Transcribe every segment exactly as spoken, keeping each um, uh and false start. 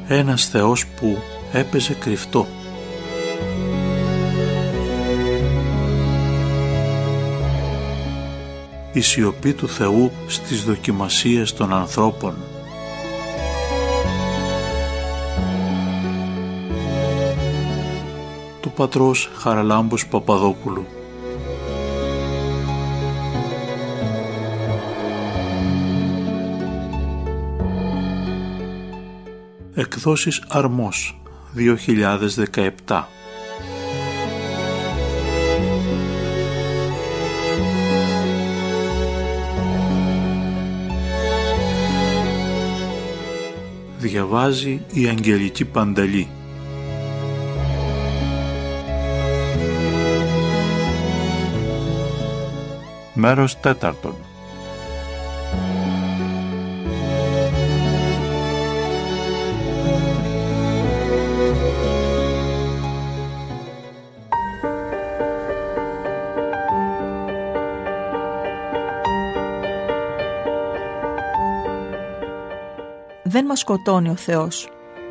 Ένας Θεός που έπαιζε κρυφτό. Η σιωπή του Θεού στις δοκιμασίες των ανθρώπων. Του πατρός Χαραλάμπους Παπαδόπουλου. Εκδόσεις Αρμός, δύο χιλιάδες δεκαεπτά. Διαβάζει η Αγγελική Πανταλή. Μέρος τέταρτον. Δεν μας σκοτώνει ο Θεός.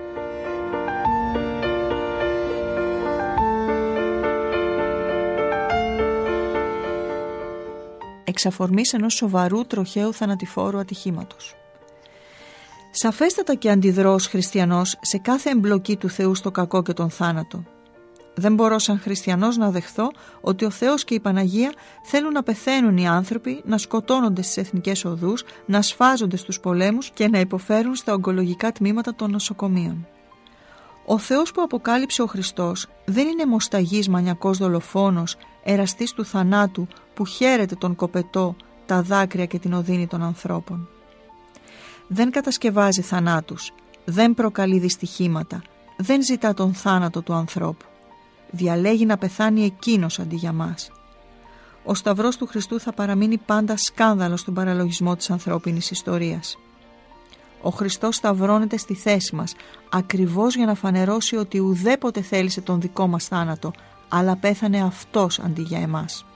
Εξ αφορμής ενός σοβαρού τροχαίου θανατηφόρου ατυχήματος. Σαφέστατα και αντιδρώ ως χριστιανός σε κάθε εμπλοκή του Θεού στο κακό και τον θάνατο. Δεν μπορώ σαν χριστιανός να δεχθώ ότι ο Θεός και η Παναγία θέλουν να πεθαίνουν οι άνθρωποι, να σκοτώνονται στις εθνικές οδούς, να σφάζονται στους πολέμους και να υποφέρουν στα ογκολογικά τμήματα των νοσοκομείων. Ο Θεός που αποκάλυψε ο Χριστός δεν είναι μοσταγής μανιακός δολοφόνος, εραστής του θανάτου που χαίρεται τον κοπετό, τα δάκρυα και την οδύνη των ανθρώπων. Δεν κατασκευάζει θανάτους, δεν προκαλεί δυστυχήματα, δεν ζητά τον θάνατο του ανθρώπου. Διαλέγει να πεθάνει εκείνος αντί για μας. Ο Σταυρός του Χριστού θα παραμείνει πάντα σκάνδαλο στον παραλογισμό της ανθρώπινης ιστορίας. Ο Χριστός σταυρώνεται στη θέση μας, ακριβώς για να φανερώσει ότι ουδέποτε θέλησε τον δικό μας θάνατο, αλλά πέθανε Αυτός αντί για εμάς.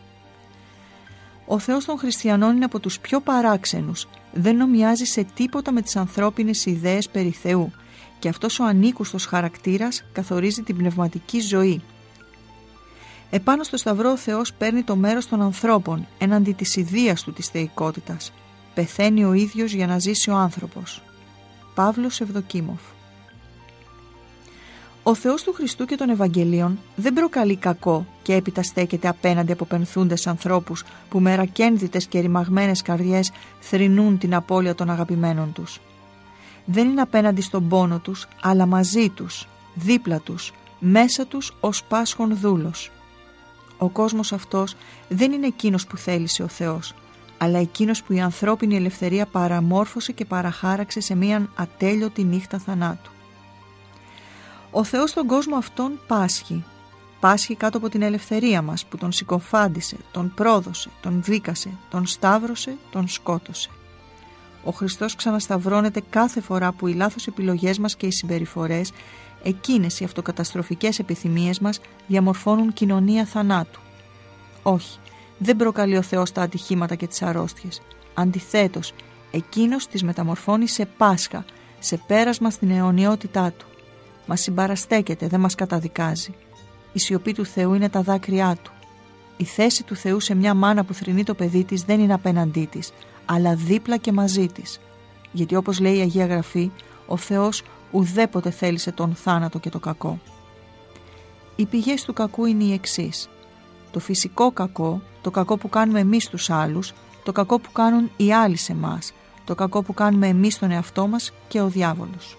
Ο Θεός των χριστιανών είναι από τους πιο παράξενους, δεν νομιάζει σε τίποτα με τις ανθρώπινες ιδέες περί Θεού, και αυτός ο ανήκουστος χαρακτήρας καθορίζει την πνευματική ζωή. Επάνω στο Σταυρό ο Θεός παίρνει το μέρος των ανθρώπων έναντι της ιδείας του της θεϊκότητας. Πεθαίνει ο ίδιος για να ζήσει ο άνθρωπος. Παύλος Ευδοκίμοφ. Ο Θεός του Χριστού και των Ευαγγελίων δεν προκαλεί κακό και έπειτα στέκεται απέναντι από πενθούντες ανθρώπους που με ρακένδυτες και ρημαγμένες καρδιές θρηνούν την απώλεια των αγαπημένων τους. Δεν είναι απέναντι στον πόνο τους, αλλά μαζί τους, δίπλα τους, μέσα τους ως πάσχων δούλος. Ο κόσμος αυτός δεν είναι εκείνος που θέλησε ο Θεός, αλλά εκείνος που η ανθρώπινη ελευθερία παραμόρφωσε και παραχάραξε σε μίαν ατέλειωτη νύχτα θανάτου. Ο Θεός στον κόσμο αυτόν πάσχει. Πάσχει κάτω από την ελευθερία μας που τον συκοφάντησε, τον πρόδωσε, τον δίκασε, τον σταύρωσε, τον σκότωσε. Ο Χριστός ξανασταυρώνεται κάθε φορά που οι λάθος επιλογές μας και οι συμπεριφορές, εκείνες οι αυτοκαταστροφικές επιθυμίες μας, διαμορφώνουν κοινωνία θανάτου. Όχι, δεν προκαλεί ο Θεός τα ατυχήματα και τις αρρώστιες. Αντιθέτως, εκείνος τις μεταμορφώνει σε Πάσχα, σε πέρασμα στην αιωνιότητά του. Μας συμπαραστέκεται, δεν μας καταδικάζει. Η σιωπή του Θεού είναι τα δάκρυά του. Η θέση του Θεού σε μια μάνα που θρηνεί το παιδί της δεν είναι απέναντί της, αλλά δίπλα και μαζί της. Γιατί όπως λέει η Αγία Γραφή, ο Θεός ουδέποτε θέλησε τον θάνατο και το κακό. Οι πηγές του κακού είναι οι εξής. Το φυσικό κακό, το κακό που κάνουμε εμείς στους άλλους, το κακό που κάνουν οι άλλοι σε εμάς, το κακό που κάνουμε εμείς στον εαυτό μας και ο διάβολος.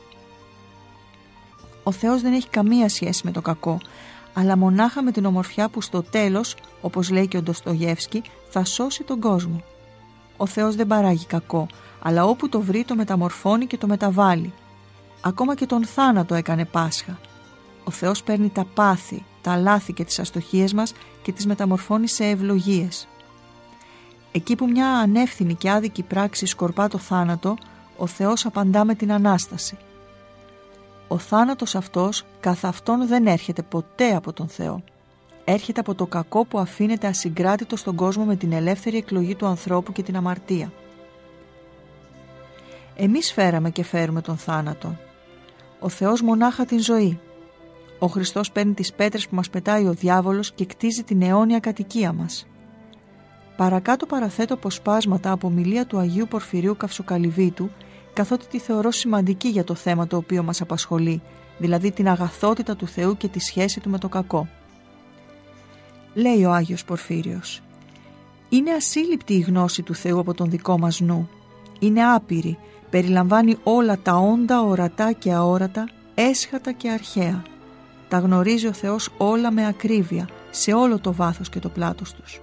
Ο Θεός δεν έχει καμία σχέση με το κακό, αλλά μονάχα με την ομορφιά που στο τέλος, όπως λέει και ο Ντοστογεύσκι, θα σώσει τον κόσμο. Ο Θεός δεν παράγει κακό, αλλά όπου το βρει το μεταμορφώνει και το μεταβάλλει. Ακόμα και τον θάνατο έκανε Πάσχα. Ο Θεός παίρνει τα πάθη, τα λάθη και τις αστοχίες μας και τις μεταμορφώνει σε ευλογίες. Εκεί που μια ανεύθυνη και άδικη πράξη σκορπά το θάνατο, ο Θεός απαντά με την Ανάσταση. Ο θάνατος αυτός καθ' αυτόν δεν έρχεται ποτέ από τον Θεό. Έρχεται από το κακό που αφήνεται ασυγκράτητο στον κόσμο με την ελεύθερη εκλογή του ανθρώπου και την αμαρτία. Εμείς φέραμε και φέρουμε τον θάνατο. Ο Θεός μονάχα την ζωή. Ο Χριστός παίρνει τις πέτρες που μας πετάει ο διάβολος και κτίζει την αιώνια κατοικία μας. Παρακάτω παραθέτω αποσπάσματα από ομιλία του Αγίου Πορφυρίου Καυσοκαλυβίτου, καθότι τη θεωρώ σημαντική για το θέμα το οποίο μας απασχολεί, δηλαδή την αγαθότητα του Θεού και τη σχέση του με το κακό. Λέει ο Άγιος Πορφύριος: «Είναι ασύλληπτη η γνώση του Θεού από τον δικό μας νου. Είναι άπειρη, περιλαμβάνει όλα τα όντα, ορατά και αόρατα, έσχατα και αρχαία. Τα γνωρίζει ο Θεός όλα με ακρίβεια, σε όλο το βάθος και το πλάτος τους».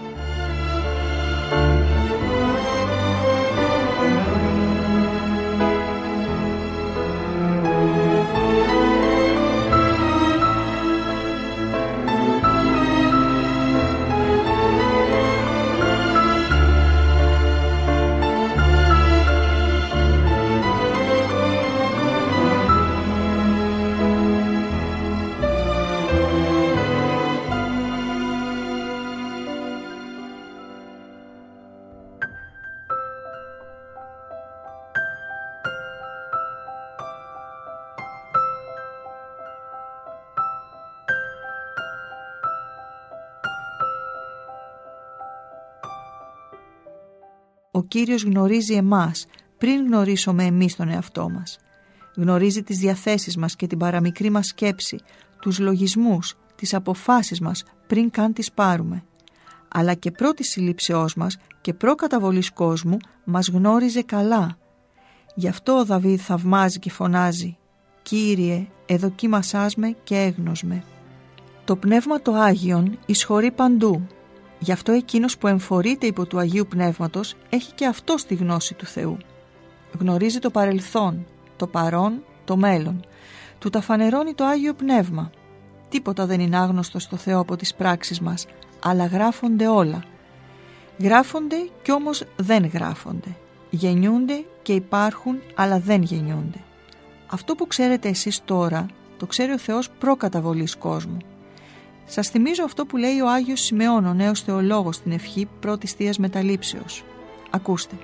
Ο Κύριος γνωρίζει εμάς πριν γνωρίσουμε εμείς τον εαυτό μας. Γνωρίζει τις διαθέσεις μας και την παραμικρή μας σκέψη, τους λογισμούς, τις αποφάσεις μας πριν καν τις πάρουμε. Αλλά και πρώτη συλλήψεώς μας και προκαταβολής κόσμου μας γνώριζε καλά. Γι' αυτό ο Δαβίδ θαυμάζει και φωνάζει: «Κύριε, εδοκίμασάς με και έγνος με». Το Πνεύμα το Άγιον εισχωρεί παντού. Γι' αυτό εκείνος που εμφορείται υπό του Αγίου Πνεύματος έχει και αυτός τη γνώση του Θεού. Γνωρίζει το παρελθόν, το παρόν, το μέλλον. Του τα φανερώνει το Άγιο Πνεύμα. Τίποτα δεν είναι άγνωστο στο Θεό από τις πράξεις μας, αλλά γράφονται όλα. Γράφονται κι όμως δεν γράφονται. Γεννιούνται και υπάρχουν, αλλά δεν γεννιούνται. Αυτό που ξέρετε εσείς τώρα, το ξέρει ο Θεός προκαταβολής κόσμου. Σας θυμίζω αυτό που λέει ο Άγιος Σιμεών, ο νέος θεολόγος, στην ευχή πρώτης Θείας Μεταλήψεως. Ακούστε.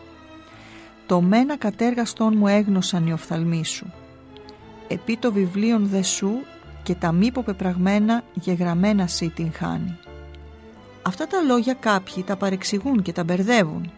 «Το μένα κατέργαστον μου έγνωσαν οι οφθαλμοί σου. Επί το βιβλίον δε σου και τα μη πεπραγμένα γεγραμμένα σύ την χάνει». Αυτά τα λόγια κάποιοι τα παρεξηγούν και τα μπερδεύουν.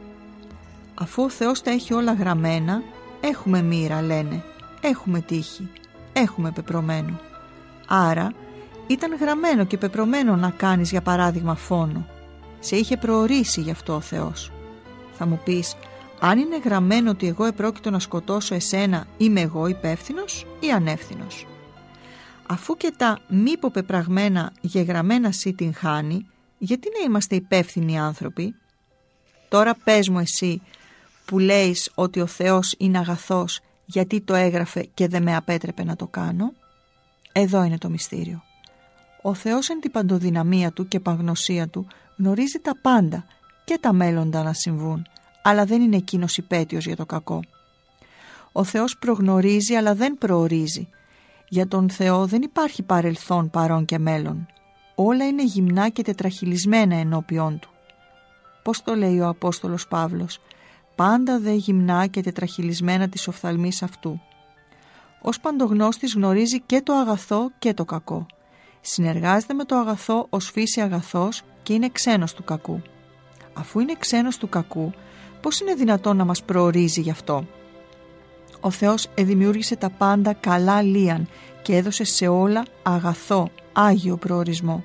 Αφού ο Θεός τα έχει όλα γραμμένα, έχουμε μοίρα, λένε, έχουμε τύχη, έχουμε πεπρωμένο. Άρα ήταν γραμμένο και πεπρωμένο να κάνεις για παράδειγμα φόνο. Σε είχε προορίσει γι' αυτό ο Θεός. Θα μου πεις, αν είναι γραμμένο ότι εγώ επρόκειτο να σκοτώσω εσένα, είμαι εγώ υπεύθυνος ή ανεύθυνος? Αφού και τα μη πεπραγμένα γεγραμμένα σύ την χάνει, γιατί να είμαστε υπεύθυνοι άνθρωποι? Τώρα πες μου εσύ που λέεις ότι ο Θεός είναι αγαθός, γιατί το έγραφε και δεν με απέτρεπε να το κάνω? Εδώ είναι το μυστήριο. Ο Θεός εν την παντοδυναμία του και παγνωσία του γνωρίζει τα πάντα και τα μέλλοντα να συμβούν, αλλά δεν είναι εκείνος υπέτειος για το κακό. Ο Θεός προγνωρίζει αλλά δεν προορίζει. Για τον Θεό δεν υπάρχει παρελθόν, παρόν και μέλλον. Όλα είναι γυμνά και τετραχυλισμένα ενώπιόν του. Πώς το λέει ο Απόστολος Παύλος? «Πάντα δε γυμνά και τετραχυλισμένα της οφθαλμής αυτού». Ως παντογνώστης γνωρίζει και το αγαθό και το κακό. Συνεργάζεται με το αγαθό ως φύση αγαθός και είναι ξένος του κακού. Αφού είναι ξένος του κακού, πώς είναι δυνατόν να μας προορίζει γι' αυτό? Ο Θεός εδημιούργησε τα πάντα καλά λίαν και έδωσε σε όλα αγαθό, άγιο προορισμό.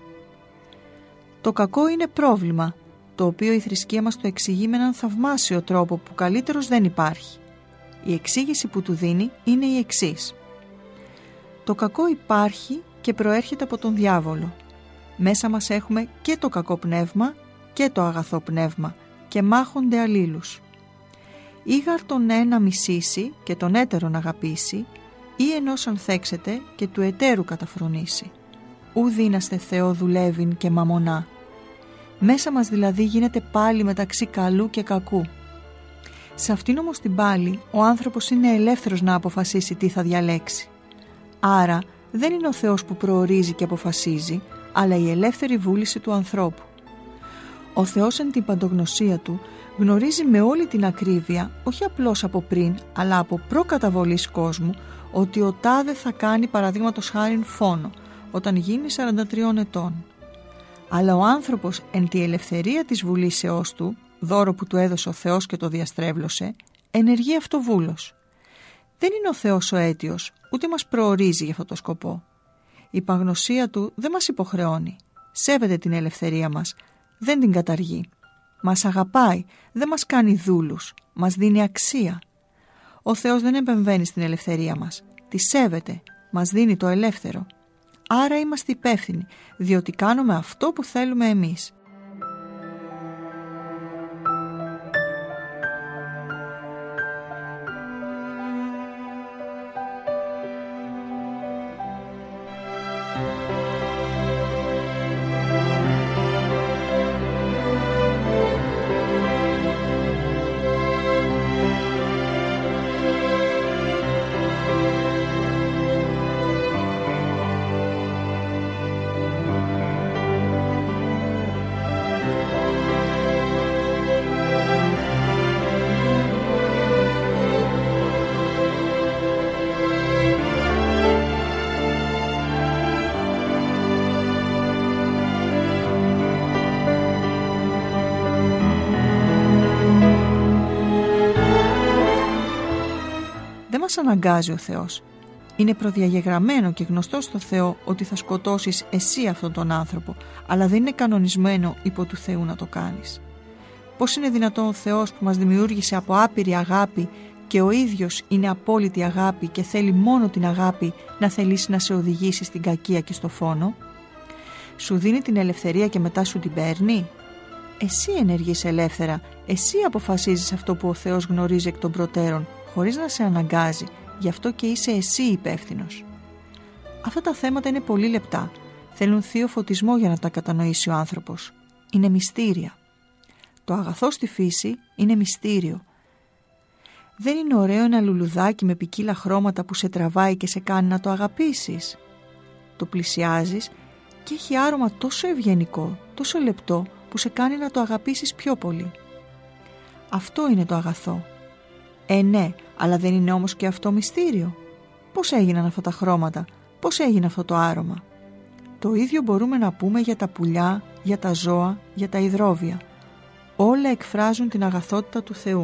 Το κακό είναι πρόβλημα, το οποίο η θρησκεία μας το εξηγεί με έναν θαυμάσιο τρόπο που καλύτερος δεν υπάρχει. Η εξήγηση που του δίνει είναι η εξής. Το κακό υπάρχει και προέρχεται από τον διάβολο. Μέσα μας έχουμε και το κακό πνεύμα και το αγαθό πνεύμα και μάχονται αλλήλους. Ήγαρ τον ένα μισήσει και τον έτερον αγαπήσει, ή ενός ανθέξετε και του εταίρου καταφρονήσει. Ου δύναστε Θεό δουλεύειν και μαμονά. Μέσα μας δηλαδή γίνεται πάλι μεταξύ καλού και κακού. Σε αυτήν όμως την πάλι ο άνθρωπος είναι ελεύθερος να αποφασίσει τι θα διαλέξει. Άρα δεν είναι ο Θεός που προορίζει και αποφασίζει, αλλά η ελεύθερη βούληση του ανθρώπου. Ο Θεός εν την παντογνωσία του γνωρίζει με όλη την ακρίβεια, όχι απλώς από πριν, αλλά από προκαταβολής κόσμου, ότι ο τάδε θα κάνει παραδείγματος χάριν φόνο όταν γίνει σαράντα τριών ετών. Αλλά ο άνθρωπος εν τη ελευθερία της βουλήσεώς του, δώρο που του έδωσε ο Θεός και το διαστρέβλωσε, ενεργεί αυτοβούλος. Δεν είναι ο Θεός ο αίτιος, ούτε μας προορίζει για αυτό το σκοπό. Η παγνωσία του δεν μας υποχρεώνει. Σέβεται την ελευθερία μας, δεν την καταργεί. Μας αγαπάει, δεν μας κάνει δούλους, μας δίνει αξία. Ο Θεός δεν επεμβαίνει στην ελευθερία μας, τη σέβεται, μας δίνει το ελεύθερο. Άρα είμαστε υπεύθυνοι, διότι κάνουμε αυτό που θέλουμε εμείς. Δεν μας αναγκάζει ο Θεός. Είναι προδιαγεγραμμένο και γνωστό στο Θεό ότι θα σκοτώσεις εσύ αυτόν τον άνθρωπο, αλλά δεν είναι κανονισμένο υπό του Θεού να το κάνεις. Πώς είναι δυνατόν ο Θεός που μας δημιούργησε από άπειρη αγάπη και ο ίδιος είναι απόλυτη αγάπη και θέλει μόνο την αγάπη να θελήσει να σε οδηγήσει στην κακία και στο φόνο? Σου δίνει την ελευθερία και μετά σου την παίρνει? Εσύ ενεργείς ελεύθερα, εσύ αποφασίζεις αυτό που ο Θεός γνωρίζει εκ των προτέρων, χωρίς να σε αναγκάζει, γι' αυτό και είσαι εσύ υπεύθυνος. Αυτά τα θέματα είναι πολύ λεπτά, θέλουν θείο φωτισμό για να τα κατανοήσει ο άνθρωπος. Είναι μυστήρια. Το αγαθό στη φύση είναι μυστήριο. Δεν είναι ωραίο ένα λουλουδάκι με ποικίλα χρώματα που σε τραβάει και σε κάνει να το αγαπήσεις? Το πλησιάζεις και έχει άρωμα τόσο ευγενικό, τόσο λεπτό, που σε κάνει να το αγαπήσεις πιο πολύ. Αυτό είναι το αγαθό. Ε ναι, αλλά δεν είναι όμως και αυτό μυστήριο? Πώς έγιναν αυτά τα χρώματα, πώς έγινε αυτό το άρωμα? Το ίδιο μπορούμε να πούμε για τα πουλιά, για τα ζώα, για τα υδρόβια. Όλα εκφράζουν την αγαθότητα του Θεού.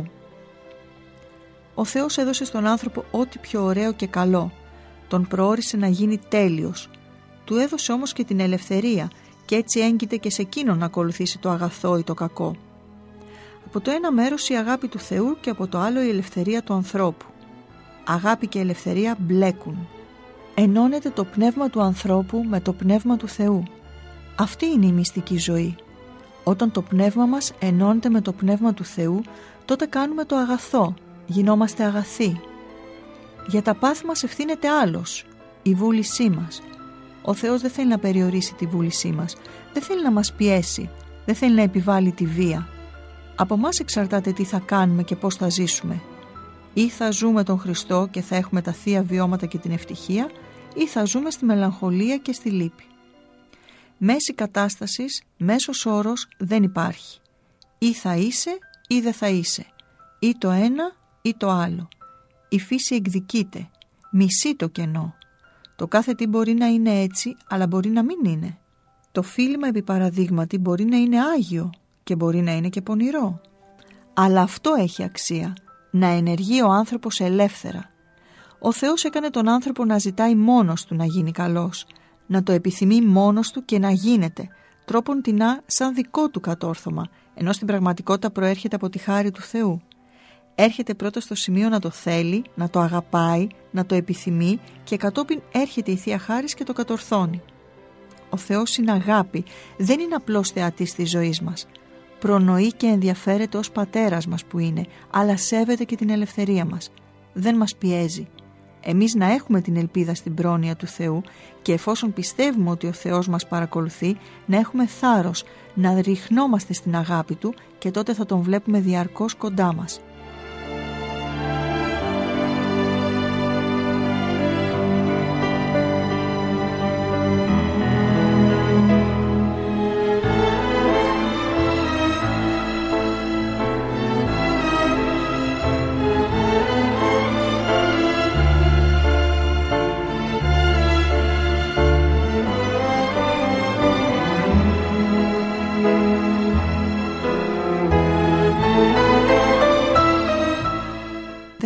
Ο Θεός έδωσε στον άνθρωπο ό,τι πιο ωραίο και καλό. Τον προώρισε να γίνει τέλειος. Του έδωσε όμως και την ελευθερία και έτσι έγκυται και σε εκείνον να ακολουθήσει το αγαθό ή το κακό. Από το ένα μέρος η αγάπη του Θεού και από το άλλο η ελευθερία του ανθρώπου. Αγάπη και ελευθερία μπλέκουν. Ενώνεται το πνεύμα του ανθρώπου με το πνεύμα του Θεού. Αυτή είναι η μυστική ζωή. Όταν το πνεύμα μας ενώνεται με το πνεύμα του Θεού, τότε κάνουμε το αγαθό, γινόμαστε αγαθοί. Για τα πάθη μας ευθύνεται άλλος, η βούλησή μας. Ο Θεός δεν θέλει να περιορίσει τη βούλησή μας, δεν θέλει να μας πιέσει, δεν θέλει να επιβάλλει τη βία. Από μας εξαρτάται τι θα κάνουμε και πώς θα ζήσουμε. Ή θα ζούμε τον Χριστό και θα έχουμε τα θεία βιώματα και την ευτυχία, ή θα ζούμε στη μελαγχολία και στη λύπη. Μέση κατάστασης, μέσος όρος δεν υπάρχει. Ή θα είσαι ή δεν θα είσαι. Ή το ένα ή το άλλο. Η φύση εκδικείται, μισεί το κενό. Το κάθε τι μπορεί να είναι έτσι, αλλά μπορεί να μην είναι. Το φίλημα επί παραδείγματι μπορεί να είναι άγιο και μπορεί να είναι και πονηρό. Αλλά αυτό έχει αξία, να ενεργεί ο άνθρωπος ελεύθερα. Ο Θεός έκανε τον άνθρωπο να ζητάει μόνος του να γίνει καλός, να το επιθυμεί μόνος του και να γίνεται, τρόπον τεινά σαν δικό του κατόρθωμα, ενώ στην πραγματικότητα προέρχεται από τη χάρη του Θεού. Έρχεται πρώτα στο σημείο να το θέλει, να το αγαπάει, να το επιθυμεί και κατόπιν έρχεται η Θεία Χάρις και το κατορθώνει. Ο Θεός είναι αγάπη, δεν είναι απλώς θεατής της ζωής μας. Προνοεί και ενδιαφέρεται ως πατέρας μας που είναι, αλλά σέβεται και την ελευθερία μας. Δεν μας πιέζει. Εμείς να έχουμε την ελπίδα στην πρόνοια του Θεού και εφόσον πιστεύουμε ότι ο Θεός μας παρακολουθεί, να έχουμε θάρρος, να ριχνόμαστε στην αγάπη Του και τότε θα Τον βλέπουμε διαρκώς κοντά μας.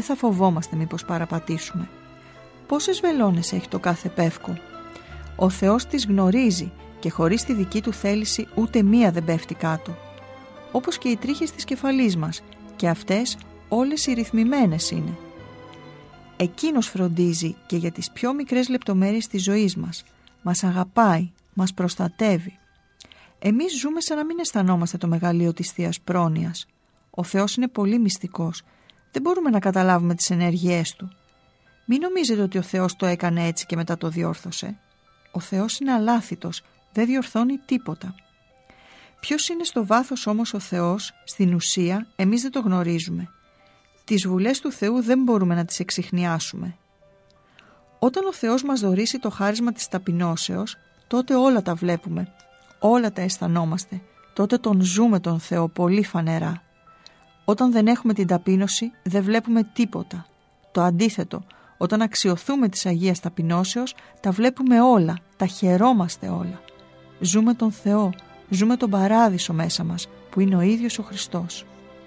δεν θα φοβόμαστε μήπως παραπατήσουμε. Πόσες βελόνες έχει το κάθε πεύκο? Ο Θεός τις γνωρίζει και χωρίς τη δική του θέληση ούτε μία δεν πέφτει κάτω. Όπως και οι τρίχες της κεφαλής μας, και αυτές όλες οι ρυθμιμένες είναι. Εκείνος φροντίζει και για τις πιο μικρές λεπτομέρειες της ζωής μας. Μας αγαπάει, μας προστατεύει. Εμείς ζούμε σαν να μην αισθανόμαστε το μεγαλείο της Θείας Πρόνοιας. Ο Θεός είναι πολύ μυστικός. Δεν μπορούμε να καταλάβουμε τις ενέργειές Του. Μην νομίζετε ότι ο Θεός το έκανε έτσι και μετά το διόρθωσε. Ο Θεός είναι αλάθητος, δεν διορθώνει τίποτα. Ποιος είναι στο βάθος όμως ο Θεός, στην ουσία εμείς δεν το γνωρίζουμε. Τις βουλές του Θεού δεν μπορούμε να τις εξιχνιάσουμε. Όταν ο Θεός μας δωρήσει το χάρισμα της ταπεινώσεως, τότε όλα τα βλέπουμε, όλα τα αισθανόμαστε, τότε τον ζούμε τον Θεό πολύ φανερά. Όταν δεν έχουμε την ταπείνωση δεν βλέπουμε τίποτα. Το αντίθετο, όταν αξιωθούμε της Αγίας Ταπεινώσεως, τα βλέπουμε όλα, τα χαιρόμαστε όλα. Ζούμε τον Θεό, ζούμε τον Παράδεισο μέσα μας, που είναι ο ίδιος ο Χριστός.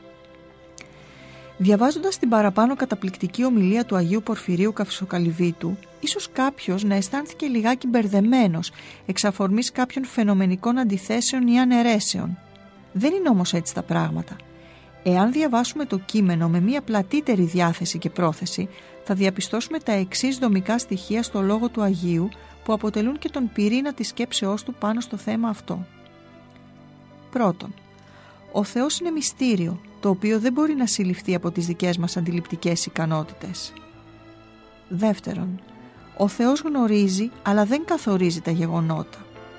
Διαβάζοντας την παραπάνω καταπληκτική ομιλία του Αγίου Πορφυρίου Καυσοκαλυβίτου, ίσως κάποιος να αισθάνθηκε λιγάκι μπερδεμένος εξ αφορμής κάποιων φαινομενικών αντιθέσεων ή αναιρέσεων. Δεν είναι όμως έτσι τα πράγματα. Εάν διαβάσουμε το κείμενο με μια πλατύτερη διάθεση και πρόθεση, θα διαπιστώσουμε τα εξής δομικά στοιχεία στο λόγο του Αγίου, που αποτελούν και τον πυρήνα της σκέψεώς του πάνω στο θέμα αυτό. Πρώτον, ο Θεός είναι μυστήριο, το οποίο δεν μπορεί να συλληφθεί από τις δικές μας αντιληπτικές ικανότητες. Δεύτερον, ο Θεός γνωρίζει, αλλά δεν καθορίζει τα γεγονότα.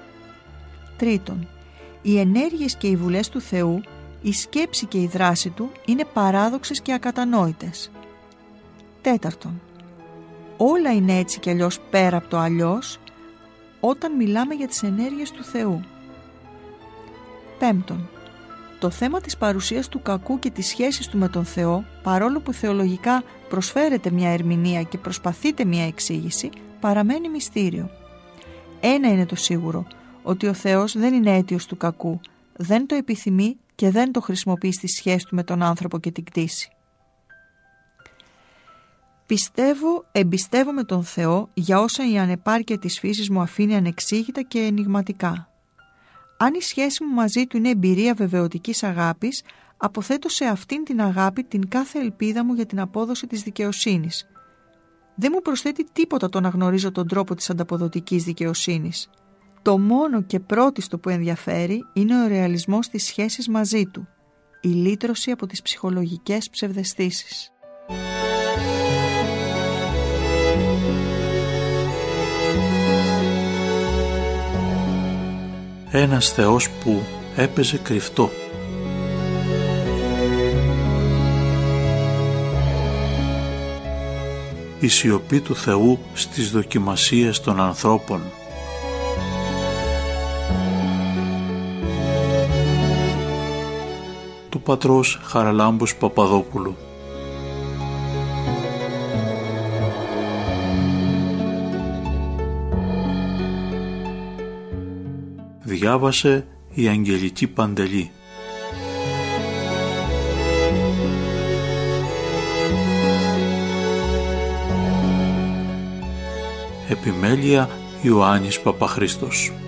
Τρίτον, οι ενέργειες και οι βουλές του Θεού, η σκέψη και η δράση Του είναι παράδοξες και ακατανόητες. Τέταρτον, όλα είναι έτσι κι αλλιώς πέρα από το αλλιώς όταν μιλάμε για τις ενέργειες του Θεού. Πέμπτον, το θέμα της παρουσίας του κακού και της σχέσης του με τον Θεό, παρόλο που θεολογικά προσφέρεται μια ερμηνεία και προσπαθείται μια εξήγηση, παραμένει μυστήριο. Ένα είναι το σίγουρο, ότι ο Θεός δεν είναι αίτιος του κακού, δεν το επιθυμεί και δεν το χρησιμοποιεί στη σχέση του με τον άνθρωπο και την κτήση. Πιστεύω, εμπιστεύομαι τον Θεό για όσα η ανεπάρκεια της φύσης μου αφήνει ανεξήγητα και ενιγματικά. Αν η σχέση μου μαζί Του είναι εμπειρία βεβαιωτικής αγάπης, αποθέτω σε αυτήν την αγάπη την κάθε ελπίδα μου για την απόδοση της δικαιοσύνης. Δεν μου προσθέτει τίποτα το να γνωρίζω τον τρόπο της ανταποδοτικής δικαιοσύνης. Το μόνο και πρώτιστο που ενδιαφέρει είναι ο ρεαλισμός της σχέσης μαζί Του, η λύτρωση από τις ψυχολογικές ψευδαισθήσεις. Ένας Θεός που έπαιζε κρυφτό. Η σιωπή του Θεού στις δοκιμασίες των ανθρώπων. Του πατρός Χαραλάμπους Παπαδόπουλου. Διάβασε η Αγγελική Παντελή. Επιμέλεια Ιωάννης Παπαχρήστος.